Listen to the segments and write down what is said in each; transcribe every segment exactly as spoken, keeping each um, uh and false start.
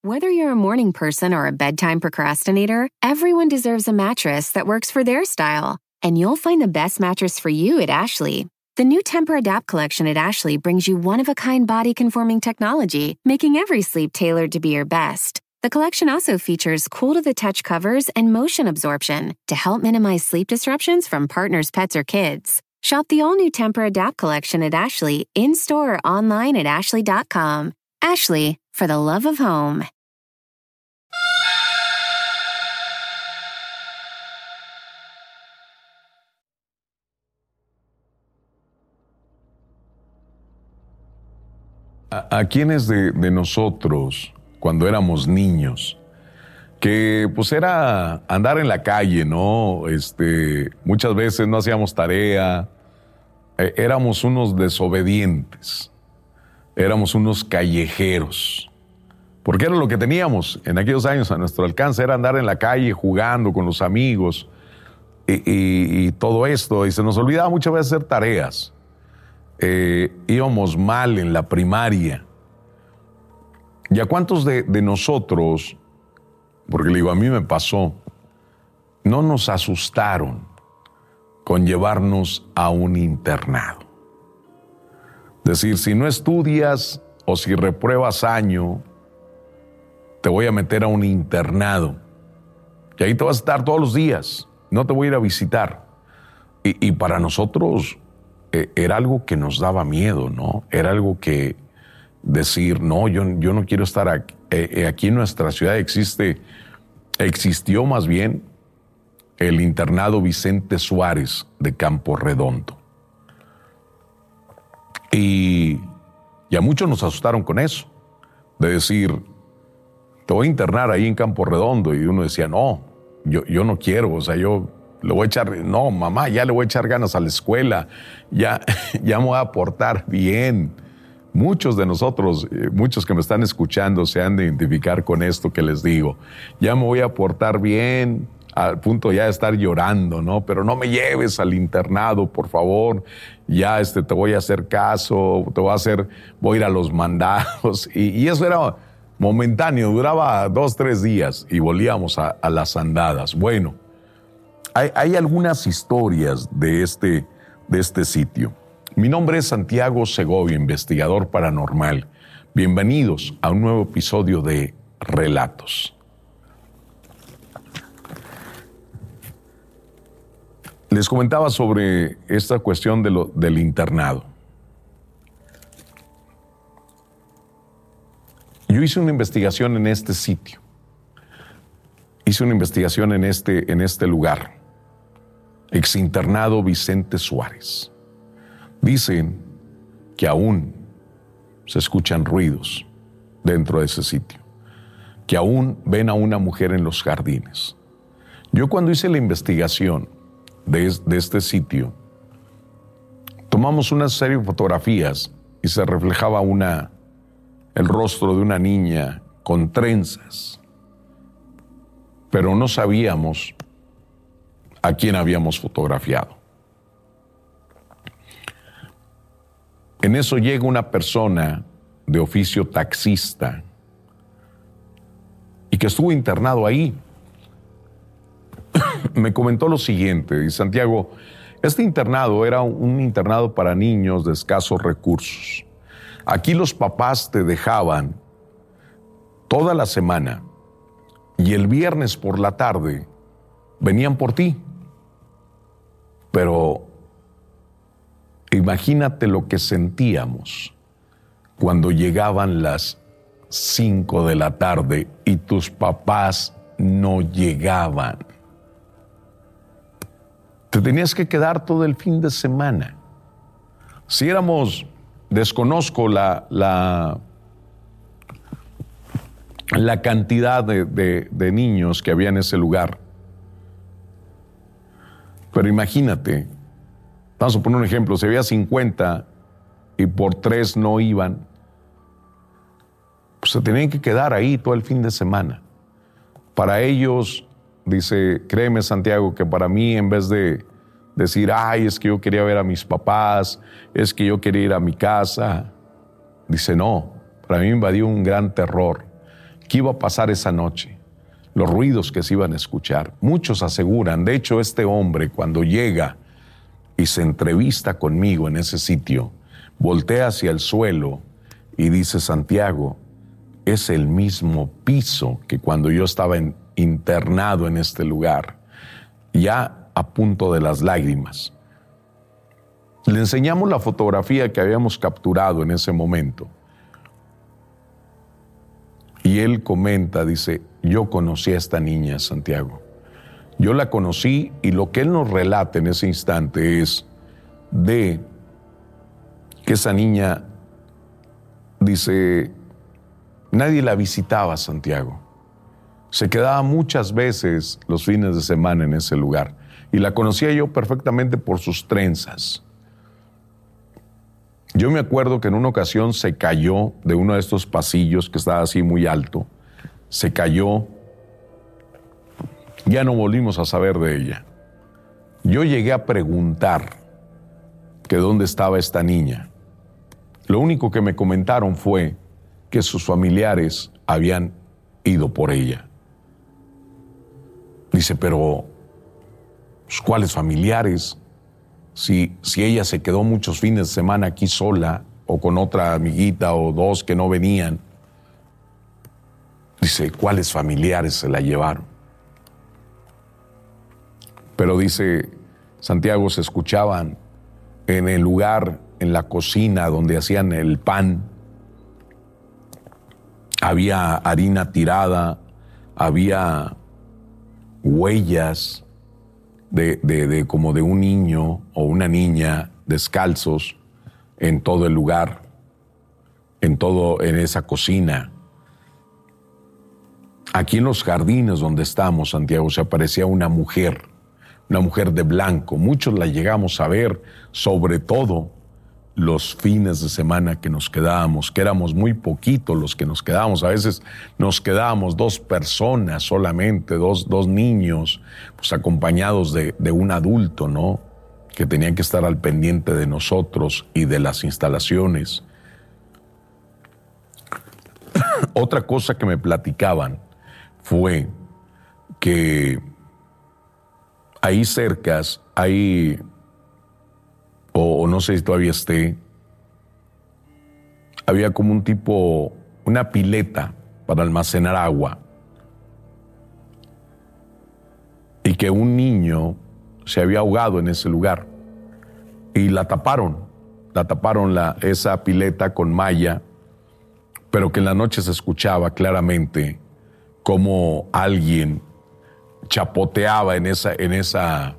Whether you're a morning person or a bedtime procrastinator, everyone deserves a mattress that works for their style. And you'll find the best mattress for you at Ashley. The new Tempur-Adapt collection at Ashley brings you one-of-a-kind body-conforming technology, making every sleep tailored to be your best. The collection also features cool-to-the-touch covers and motion absorption to help minimize sleep disruptions from partners, pets, or kids. Shop the all-new Tempur-Adapt collection at Ashley, in-store or online at ashley dot com. Ashley, for the love of home. ¿A, a quiénes de, de nosotros, cuando éramos niños, que pues era andar en la calle, ¿no? Este, muchas veces no hacíamos tarea, eh, éramos unos desobedientes, éramos unos callejeros, porque era lo que teníamos en aquellos años a nuestro alcance, era andar en la calle jugando con los amigos y, y, y todo esto, y se nos olvidaba muchas veces hacer tareas. Eh, íbamos mal en la primaria. ¿Y a cuántos de, de nosotros, porque le digo, a mí me pasó, no nos asustaron con llevarnos a un internado? Decir, si no estudias o si repruebas año, te voy a meter a un internado. Y ahí te vas a estar todos los días, no te voy a ir a visitar. Y, y para nosotros eh, era algo que nos daba miedo, ¿no? Era algo que decir, no, yo, yo no quiero estar aquí. Eh, aquí en nuestra ciudad existe, existió más bien el internado Vicente Suárez de Campo Redondo. Y, y a muchos nos asustaron con eso, de decir, te voy a internar ahí en Campo Redondo. Y uno decía, no, yo, yo no quiero, o sea, yo le voy a echar, no, mamá, ya le voy a echar ganas a la escuela, ya, ya me voy a portar bien. Muchos de nosotros, muchos que me están escuchando se han de identificar con esto que les digo. Ya me voy a portar bien, al punto ya de estar llorando, ¿no? Pero no me lleves al internado, por favor. Ya este, te voy a hacer caso, te voy a hacer, voy a ir a los mandados. Y, y eso era momentáneo, duraba dos, tres días y volvíamos a, a las andadas. Bueno, hay, hay algunas historias de este, de este sitio. Mi nombre es Santiago Segovia, investigador paranormal. Bienvenidos a un nuevo episodio de Relatos. Les comentaba sobre esta cuestión de lo, del internado. Yo hice una investigación en este sitio. Hice una investigación en este, en este lugar. Exinternado Vicente Suárez. Dicen que aún se escuchan ruidos dentro de ese sitio, que aún ven a una mujer en los jardines. Yo cuando hice la investigación de, de este sitio, tomamos una serie de fotografías y se reflejaba una, el rostro de una niña con trenzas, pero no sabíamos a quién habíamos fotografiado. En eso llega una persona de oficio taxista y que estuvo internado ahí. Me comentó lo siguiente, dice: Santiago, este internado era un internado para niños de escasos recursos. Aquí los papás te dejaban toda la semana y el viernes por la tarde venían por ti. Pero imagínate lo que sentíamos cuando llegaban las cinco de la tarde y tus papás no llegaban. Te tenías que quedar todo el fin de semana. Si éramos, desconozco la, la, la cantidad de, de, de niños que había en ese lugar. Pero imagínate, vamos a poner un ejemplo, si había cincuenta y por tres no iban, pues se tenían que quedar ahí todo el fin de semana. Para ellos, dice, créeme Santiago, que para mí en vez de decir, ay, es que yo quería ver a mis papás, es que yo quería ir a mi casa, dice, no, para mí me invadió un gran terror. qué iba a pasar esa noche, los ruidos que se iban a escuchar. Muchos aseguran, de hecho este hombre cuando llega y se entrevista conmigo en ese sitio, voltea hacia el suelo y dice: Santiago, es el mismo piso que cuando yo estaba en, internado en este lugar, ya a punto de las lágrimas. Le enseñamos la fotografía que habíamos capturado en ese momento. Y él comenta, dice: yo conocí a esta niña, Santiago. Yo la conocí, y lo que él nos relata en ese instante es de que esa niña, dice, nadie la visitaba, Santiago. Se quedaba muchas veces los fines de semana en ese lugar. Y la conocía yo perfectamente por sus trenzas. Yo me acuerdo que en una ocasión se cayó de uno de estos pasillos que estaba así muy alto. Se cayó. Ya no volvimos a saber de ella. Yo llegué a preguntar que dónde estaba esta niña. Lo único que me comentaron fue que sus familiares habían ido por ella. Dice, pero ¿cuáles familiares? Si, si ella se quedó muchos fines de semana aquí sola, o con otra amiguita o dos que no venían. Dice, ¿cuáles familiares se la llevaron? Pero dice, Santiago, se escuchaban en el lugar, en la cocina donde hacían el pan. Había harina tirada, había huellas de, de, de como de un niño o una niña descalzos en todo el lugar, en todo, en esa cocina. Aquí en los jardines donde estamos, Santiago, se aparecía una mujer, una mujer de blanco. Muchos la llegamos a ver, sobre todo los fines de semana que nos quedábamos, que éramos muy poquitos los que nos quedábamos. A veces nos quedábamos dos personas solamente, dos, dos niños, pues acompañados de, de un adulto, ¿no? Que tenían que estar al pendiente de nosotros y de las instalaciones. Otra cosa que me platicaban fue que ahí cercas, ahí, o, o no sé si todavía esté, había como un tipo, una pileta para almacenar agua. Y que un niño se había ahogado en ese lugar. Y la taparon, la taparon la, esa pileta con malla, pero que en la noche se escuchaba claramente como alguien chapoteaba en esa, en esa,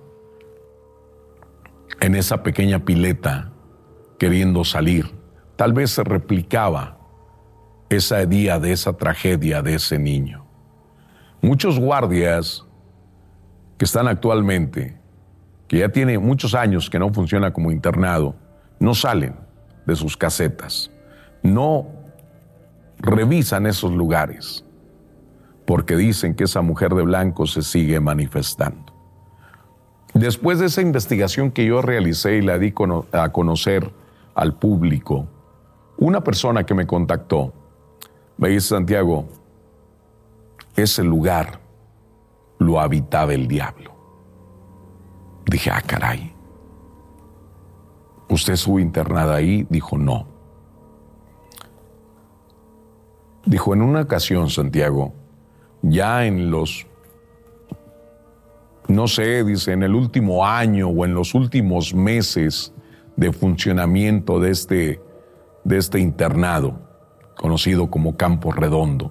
en esa pequeña pileta queriendo salir. Tal vez se replicaba ese día de esa tragedia de ese niño. Muchos guardias que están actualmente, que ya tiene muchos años que no funciona como internado, no salen de sus casetas, no revisan esos lugares, porque dicen que esa mujer de blanco se sigue manifestando. Después de esa investigación que yo realicé y la di a conocer al público, una persona que me contactó me dice, Santiago, ese lugar lo habitaba el diablo. Dije, ah, caray. ¿Usted estuvo internada ahí? Dijo, no. Dijo, en una ocasión, Santiago, ya en los, no sé, dice, en el último año o en los últimos meses de funcionamiento de este, de este internado, conocido como Campo Redondo,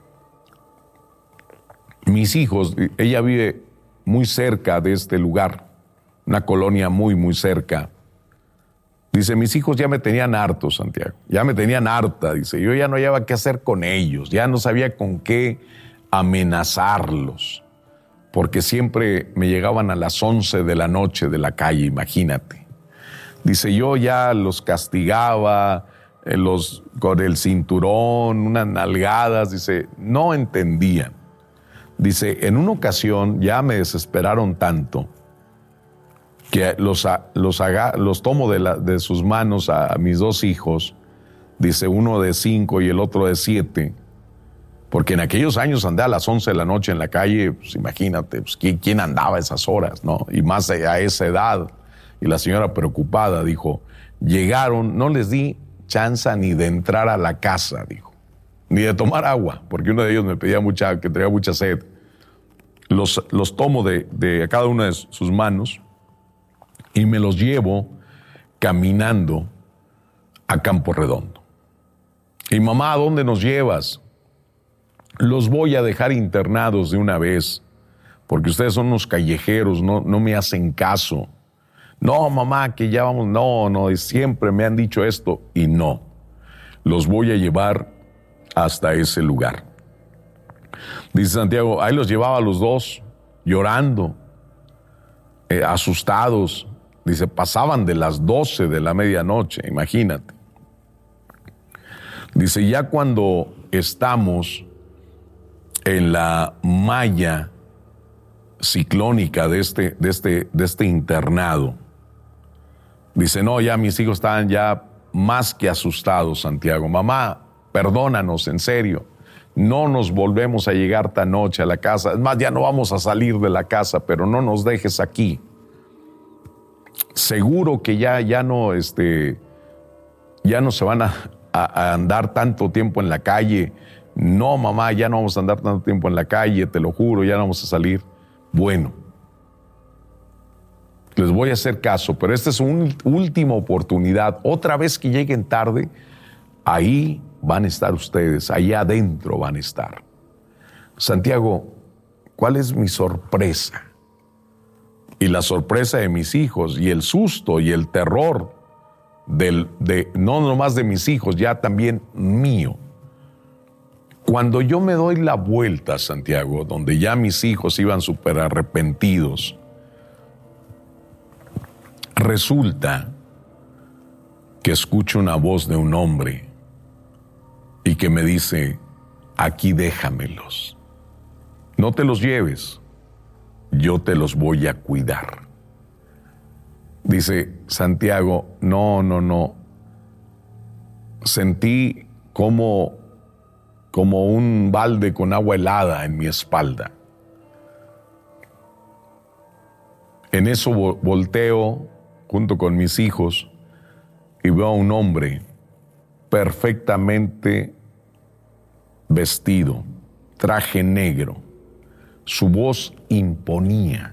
mis hijos, ella vive muy cerca de este lugar, una colonia muy, muy cerca. Dice, mis hijos ya me tenían harto, Santiago, ya me tenían harta, dice, yo ya no hallaba qué hacer con ellos, ya no sabía con qué amenazarlos, porque siempre me llegaban a las once de la noche de la calle, imagínate. Dice, yo ya los castigaba, eh, los, con el cinturón, unas nalgadas, dice, no entendían. Dice, en una ocasión ya me desesperaron tanto que los, los, haga, los tomo de, la, de sus manos a, a mis dos hijos, dice, uno de cinco y el otro de siete, Porque en aquellos años andé a las once de la noche en la calle, pues imagínate, pues, ¿quién, quién andaba a esas horas, no? Y más a esa edad. Y la señora preocupada dijo, llegaron, no les di chance ni de entrar a la casa, dijo, ni de tomar agua, porque uno de ellos me pedía mucha, que tenía mucha sed. Los, los tomo de, de cada una de sus manos y me los llevo caminando a Campo Redondo. Y mamá, ¿a dónde nos llevas? Los voy a dejar internados de una vez, porque ustedes son unos callejeros, no, no me hacen caso. No, mamá, que ya vamos, no, no, siempre me han dicho esto, y no. Los voy a llevar hasta ese lugar. Dice Santiago, ahí los llevaba a los dos, llorando, eh, asustados. Dice, pasaban de las doce de la medianoche, imagínate. Dice, ya cuando estamos en la malla ciclónica de este, de este, de este internado, dice, no, ya mis hijos estaban ya más que asustados, Santiago. Mamá, perdónanos, en serio. No nos volvemos a llegar tan noche a la casa. Es más, ya no vamos a salir de la casa, pero no nos dejes aquí. Seguro que ya, ya no, este, ya no se van a, a, a andar tanto tiempo en la calle. No, mamá, ya no vamos a andar tanto tiempo en la calle, te lo juro, ya no vamos a salir. Bueno, les voy a hacer caso, pero esta es una última oportunidad. Otra vez que lleguen tarde, ahí van a estar ustedes, ahí adentro van a estar. Santiago, ¿cuál es mi sorpresa? Y la sorpresa de mis hijos, y el susto y el terror, del, de, no nomás de mis hijos, ya también mío. Cuando yo me doy la vuelta, Santiago, donde ya mis hijos iban súper arrepentidos, resulta que escucho una voz de un hombre y que me dice, aquí déjamelos, no te los lleves, yo te los voy a cuidar. Dice Santiago, no, no, no, sentí como, como un balde con agua helada en mi espalda. En eso volteo junto con mis hijos y veo a un hombre perfectamente vestido, traje negro. Su voz imponía.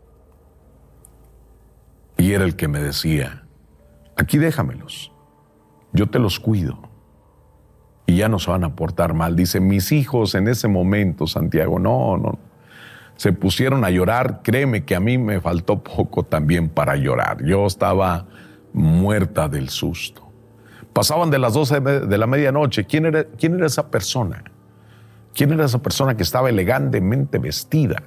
Y era el que me decía, aquí déjamelos, yo te los cuido y ya no se van a portar mal. Dice, mis hijos en ese momento, Santiago, no, no, se pusieron a llorar. Créeme que a mí me faltó poco también para llorar. Yo estaba muerta del susto. Pasaban de las doce de la medianoche. ¿Quién era, quién era esa persona? ¿Quién era esa persona que estaba elegantemente vestida?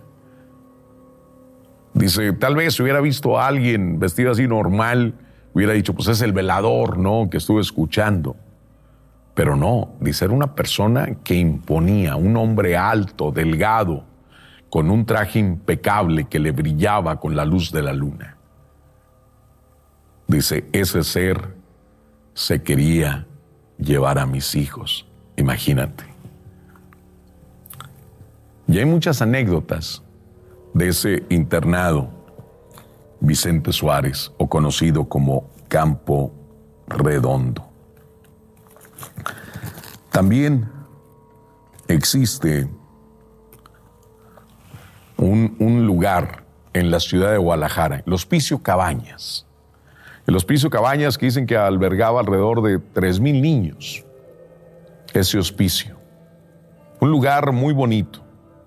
Dice, tal vez si hubiera visto a alguien vestido así normal, hubiera dicho, pues es el velador, ¿no?, que estuve escuchando. Pero no, dice, era una persona que imponía, un hombre alto, delgado, con un traje impecable que le brillaba con la luz de la luna. Dice, ese ser se quería llevar a mis hijos. Imagínate. Y hay muchas anécdotas de ese internado Vicente Suárez, o conocido como Campo Redondo. También existe un, un lugar en la ciudad de Guadalajara, el Hospicio Cabañas. El Hospicio Cabañas, que dicen que albergaba alrededor de tres mil niños. Ese hospicio. Un lugar muy bonito.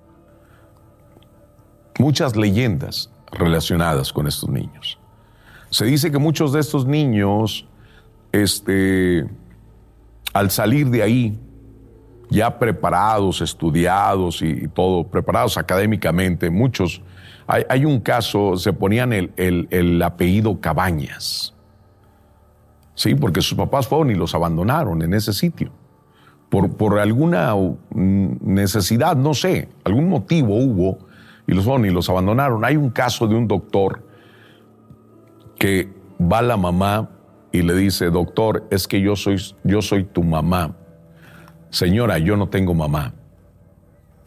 Muchas leyendas relacionadas con estos niños. Se dice que muchos de estos niños, este, al salir de ahí, ya preparados, estudiados y, y todo, preparados académicamente, muchos, hay, hay un caso, se ponían el, el, el apellido Cabañas, sí, porque sus papás fueron y los abandonaron en ese sitio, por, por alguna necesidad, no sé, algún motivo hubo, y los fueron y los abandonaron. Hay un caso de un doctor que va a la mamá y le dice, doctor, es que yo soy, yo soy tu mamá. Señora, yo no tengo mamá.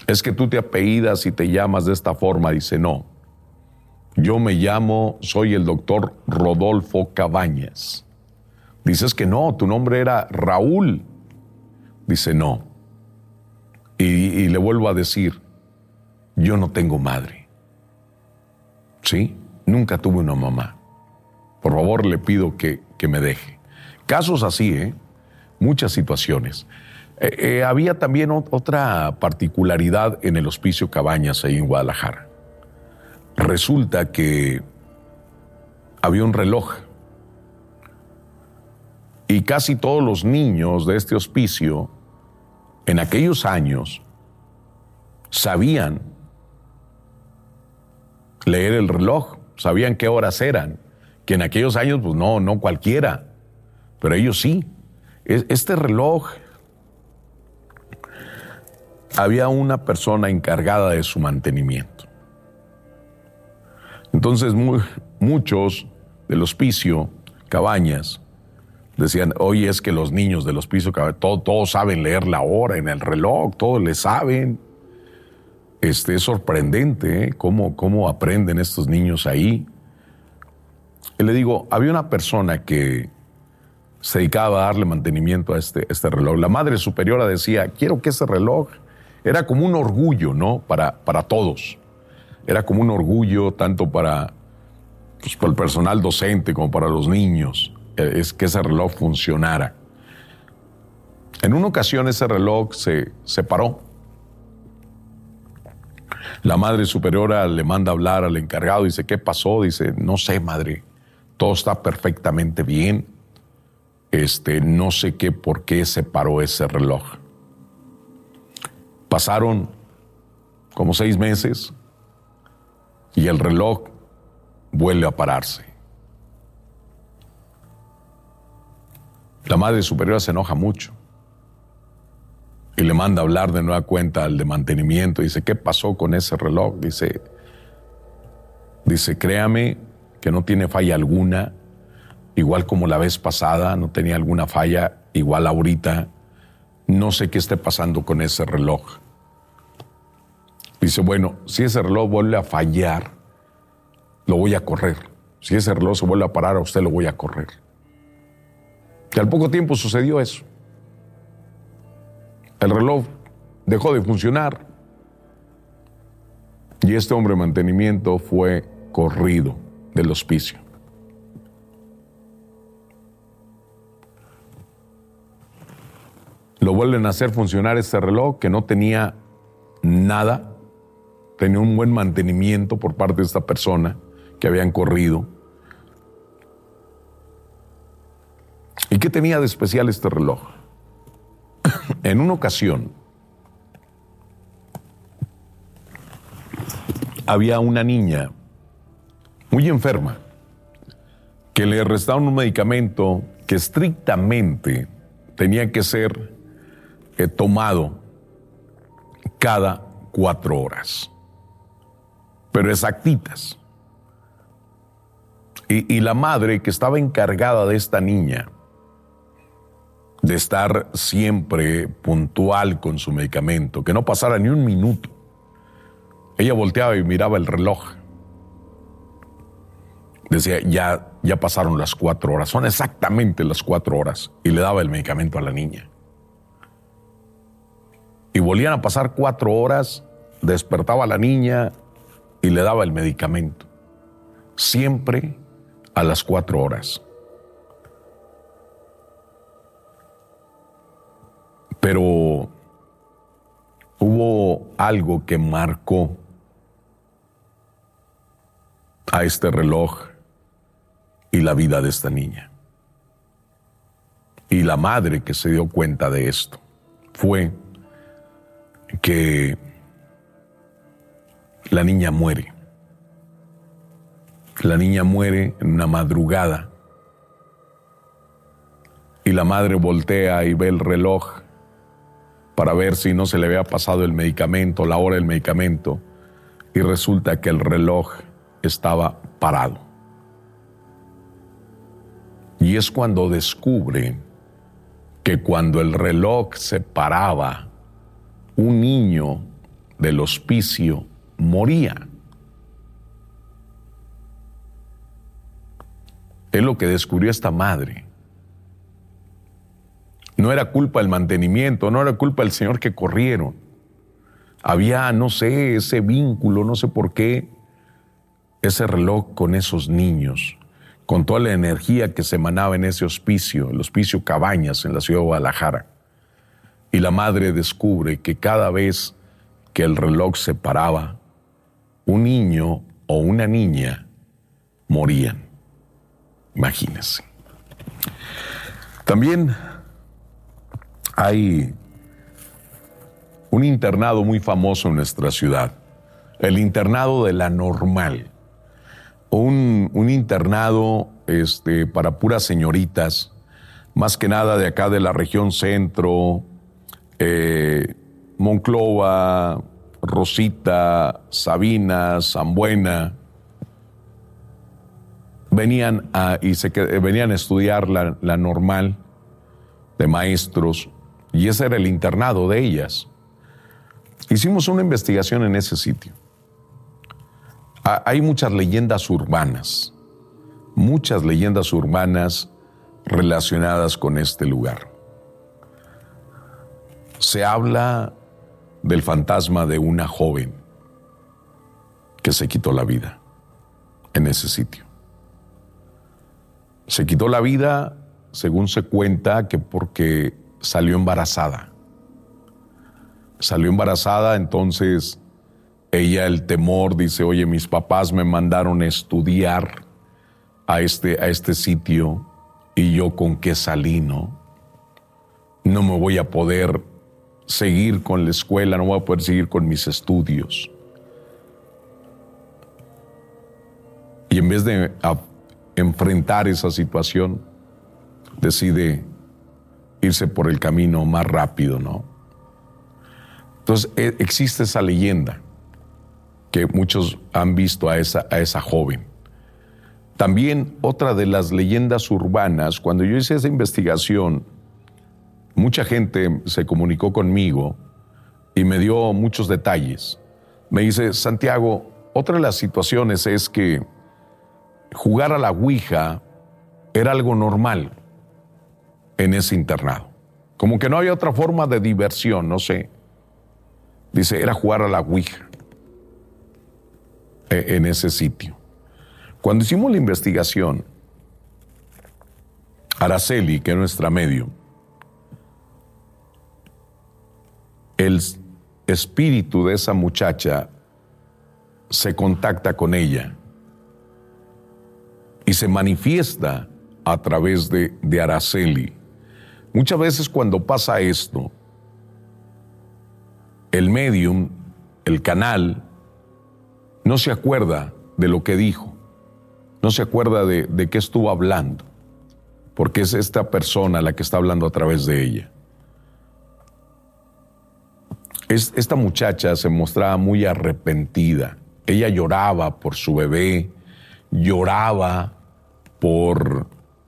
es que tú te apellidas y te llamas de esta forma. Dice, no, yo me llamo, soy el doctor Rodolfo Cabañas. Dices que no, tu nombre era Raúl. Dice, no. Y, y le vuelvo a decir, yo no tengo madre. ¿Sí? Nunca tuve una mamá. Por favor, le pido que, que me deje. Casos así, ¿eh? Muchas situaciones. Eh, eh, había también otra particularidad en el Hospicio Cabañas ahí en Guadalajara. Resulta que había un reloj y casi todos los niños de este hospicio en aquellos años sabían leer el reloj, sabían qué horas eran, que en aquellos años pues no, no cualquiera, pero ellos sí. Este reloj, había una persona encargada de su mantenimiento. Entonces muy, muchos del Hospicio Cabañas decían, oye, es que los niños del Hospicio Cabañas, todo, todos saben leer la hora en el reloj, todos le saben. Este, es sorprendente, ¿eh? cómo, cómo aprenden estos niños ahí. Y le digo, había una persona que se dedicaba a darle mantenimiento a este, este reloj. La madre superiora decía, quiero que ese reloj, era como un orgullo, ¿no? Para, para todos. Era como un orgullo tanto para, pues, para el personal docente como para los niños, es que ese reloj funcionara. En una ocasión ese reloj se, se paró. La madre superiora le manda a hablar al encargado, dice, ¿qué pasó? Dice, no sé, madre, todo está perfectamente bien. Este, no sé qué, por qué se paró ese reloj. Pasaron como seis meses y el reloj vuelve a pararse. La madre superiora se enoja mucho y le manda a hablar de nueva cuenta al de mantenimiento. Dice, ¿qué pasó con ese reloj? Dice, dice, créame que no tiene falla alguna, igual como la vez pasada, no tenía alguna falla, igual ahorita, no sé qué esté pasando con ese reloj. Dice, bueno, si ese reloj vuelve a fallar, lo voy a correr. Si ese reloj se vuelve a parar, a usted lo voy a correr. Y al poco tiempo sucedió eso. El reloj dejó de funcionar y este hombre de mantenimiento fue corrido del hospicio. Lo vuelven a hacer funcionar este reloj que no tenía nada, tenía un buen mantenimiento por parte de esta persona que habían corrido. ¿Y qué tenía de especial este reloj? En una ocasión, había una niña muy enferma que le restaron un medicamento que estrictamente tenía que ser eh, tomado cada cuatro horas, pero exactitas. Y, y la madre que estaba encargada de esta niña, de estar siempre puntual con su medicamento, que no pasara ni un minuto. Ella volteaba y miraba el reloj. Decía, ya, ya pasaron las cuatro horas, son exactamente las cuatro horas, y le daba el medicamento a la niña. Y volvían a pasar cuatro horas, despertaba a la niña y le daba el medicamento. Siempre a las cuatro horas. Pero hubo algo que marcó a este reloj y la vida de esta niña. Y la madre que se dio cuenta de esto fue que la niña muere. La niña muere en una madrugada y la madre voltea y ve el reloj para ver si no se le había pasado el medicamento, la hora del medicamento, y resulta que el reloj estaba parado. Y es cuando descubre que cuando el reloj se paraba, un niño del hospicio moría. Es lo que descubrió esta madre. No era culpa del mantenimiento, no era culpa del señor que corrieron. Había, no sé, ese vínculo, no sé por qué, ese reloj con esos niños, con toda la energía que se emanaba en ese hospicio, el hospicio Cabañas en la ciudad de Guadalajara. Y la madre descubre que cada vez que el reloj se paraba, un niño o una niña morían. Imagínense. También hay un internado muy famoso en nuestra ciudad, el internado de la Normal. Un, un internado este, para puras señoritas, más que nada de acá de la región centro, eh, Monclova, Rosita, Sabina, San Buena. Venían a, y se, venían a estudiar la, la Normal de maestros, y ese era el internado de ellas. Hicimos una investigación en ese sitio. Hay muchas leyendas urbanas, muchas leyendas urbanas relacionadas con este lugar. Se habla del fantasma de una joven que se quitó la vida en ese sitio. Se quitó la vida, según se cuenta, que porque salió embarazada. Salió embarazada, entonces ella, el temor, dice, oye, mis papás me mandaron a estudiar a este, a este sitio y yo con qué salí, ¿no? No me voy a poder seguir con la escuela, no voy a poder seguir con mis estudios. Y en vez de a, enfrentar esa situación, decide irse por el camino más rápido, ¿no? Entonces, existe esa leyenda que muchos han visto a esa, a esa joven. También otra de las leyendas urbanas, cuando yo hice esa investigación, mucha gente se comunicó conmigo y me dio muchos detalles. Me dice, Santiago, otra de las situaciones es que jugar a la Ouija era algo normal en ese internado. Como que no había otra forma de diversión, no sé. Dice, era jugar a la Ouija en ese sitio. Cuando hicimos la investigación, Araceli, que es nuestra medium, el espíritu de esa muchacha se contacta con ella y se manifiesta a través de, de Araceli. Muchas veces cuando pasa esto, el medium, el canal, no se acuerda de lo que dijo, no se acuerda de, de qué estuvo hablando, porque es esta persona la que está hablando a través de ella. Es, esta muchacha se mostraba muy arrepentida. Ella lloraba por su bebé, lloraba por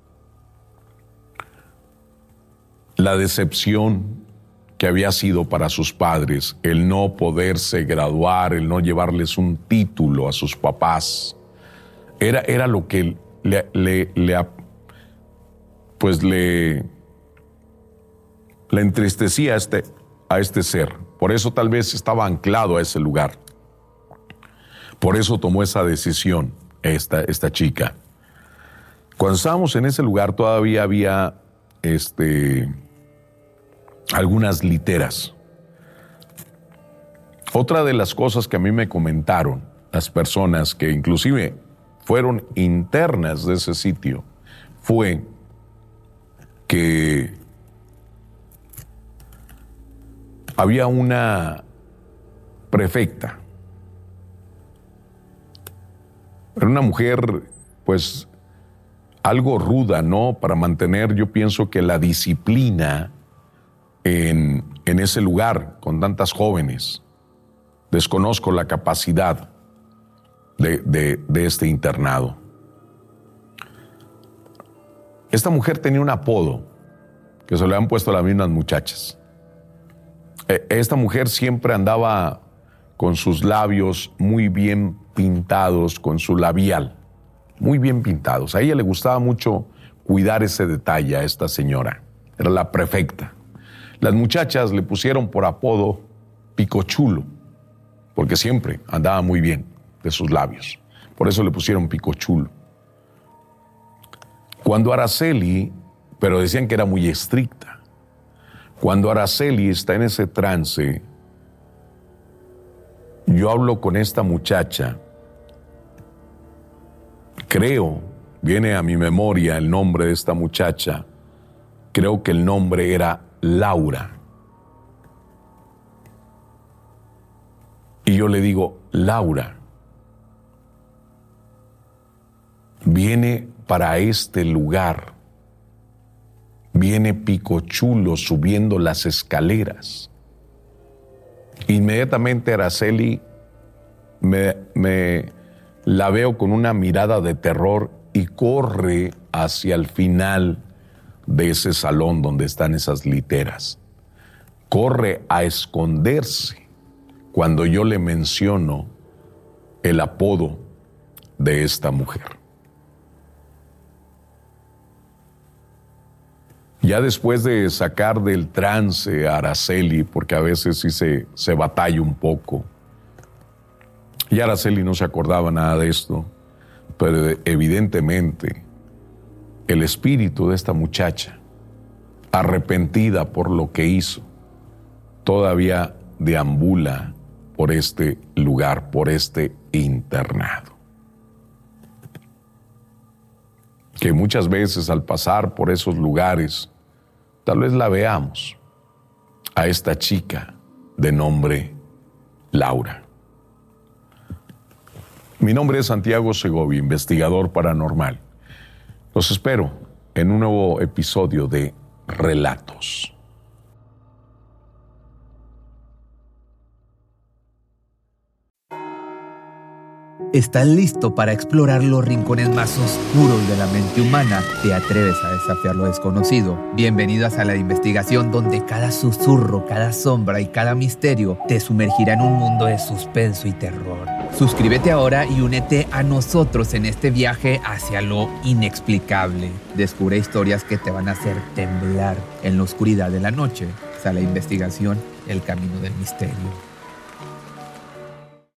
la decepción que había sido para sus padres, el no poderse graduar, el no llevarles un título a sus papás. Era, era lo que le, le, le, pues le, le entristecía a este, a este ser. Por eso tal vez estaba anclado a ese lugar. Por eso tomó esa decisión esta, esta chica. Cuando estábamos en ese lugar todavía había este, algunas literas. Otra de las cosas que a mí me comentaron las personas que inclusive fueron internas de ese sitio fue que había una prefecta. Era una mujer, pues, algo ruda, ¿no? Para mantener, yo pienso que la disciplina en, en ese lugar con tantas jóvenes. Desconozco la capacidad de, de, de este internado. Esta mujer tenía un apodo que se le han puesto a las mismas muchachas. Esta mujer siempre andaba con sus labios muy bien pintados, con su labial, muy bien pintados. A ella le gustaba mucho cuidar ese detalle a esta señora. Era la prefecta. Las muchachas le pusieron por apodo Picochulo, porque siempre andaba muy bien de sus labios. Por eso le pusieron Picochulo. Cuando Araceli, pero decían que era muy estricta, cuando Araceli está en ese trance, yo hablo con esta muchacha, creo, viene a mi memoria el nombre de esta muchacha, creo que el nombre era Laura. Y yo le digo, Laura, viene para este lugar, viene Picochulo subiendo las escaleras. Inmediatamente Araceli me, me la veo con una mirada de terror y corre hacia el final de ese salón donde están esas literas. Corre a esconderse cuando yo le menciono el apodo de esta mujer. Ya después de sacar del trance a Araceli, porque a veces sí se, se batalla un poco, y Araceli no se acordaba nada de esto, pero evidentemente el espíritu de esta muchacha, arrepentida por lo que hizo, todavía deambula por este lugar, por este internado. Que muchas veces al pasar por esos lugares, tal vez la veamos, a esta chica de nombre Laura. Mi nombre es Santiago Segovia, investigador paranormal. Los espero en un nuevo episodio de Relatos. ¿Estás listo para explorar los rincones más oscuros de la mente humana? ¿Te atreves a desafiar lo desconocido? Bienvenido a Sala de Investigación, donde cada susurro, cada sombra y cada misterio te sumergirá en un mundo de suspenso y terror. Suscríbete ahora y únete a nosotros en este viaje hacia lo inexplicable. Descubre historias que te van a hacer temblar en la oscuridad de la noche. Sala de Investigación, el camino del misterio.